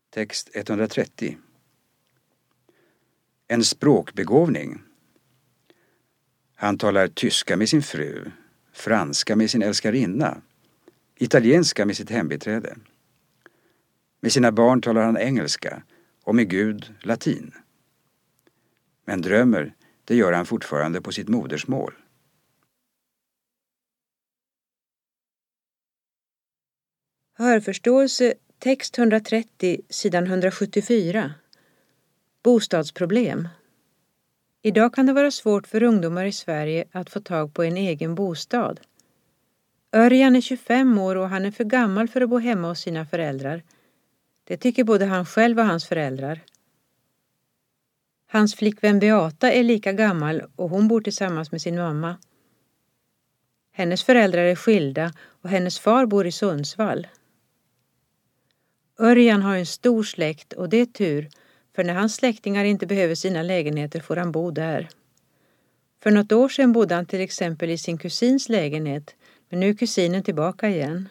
Text 130. En språkbegåvning. Han talar tyska med sin fru, franska med sin älskarinna, italienska med sitt hembiträde. Med sina barn talar han engelska och med Gud latin. Men drömmer, det gör han fortfarande på sitt modersmål. Hörförståelse, text 130, sidan 174. Bostadsproblem. Idag kan det vara svårt för ungdomar i Sverige att få tag på en egen bostad. Örjan är 25 år och han är för gammal för att bo hemma hos sina föräldrar. Det tycker både han själv och hans föräldrar. Hans flickvän Beata är lika gammal och hon bor tillsammans med sin mamma. Hennes föräldrar är skilda och hennes far bor i Sundsvall. Örjan har en stor släkt och det är tur, för när hans släktingar inte behöver sina lägenheter får han bo där. För något år sedan bodde han till exempel i sin kusins lägenhet, men nu är kusinen tillbaka igen.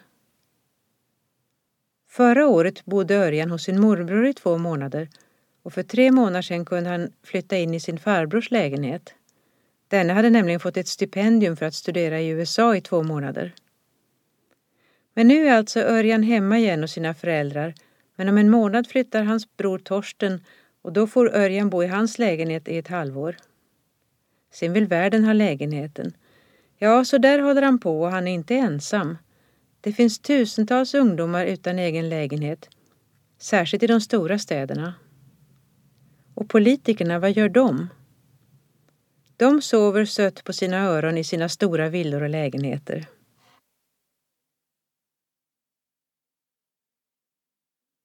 Förra året bodde Örjan hos sin morbror i 2 månader och för 3 månader sedan kunde han flytta in i sin farbrors lägenhet. Denne hade nämligen fått ett stipendium för att studera i USA i 2 månader. Men nu är alltså Örjan hemma igen hos sina föräldrar, men om en månad flyttar hans bror Torsten och då får Örjan bo i hans lägenhet i ett halvår. Sen vill värden ha lägenheten. Ja, så där håller han på och han är inte ensam. Det finns tusentals ungdomar utan egen lägenhet, särskilt i de stora städerna. Och politikerna, vad gör de? De sover sött på sina öron i sina stora villor och lägenheter.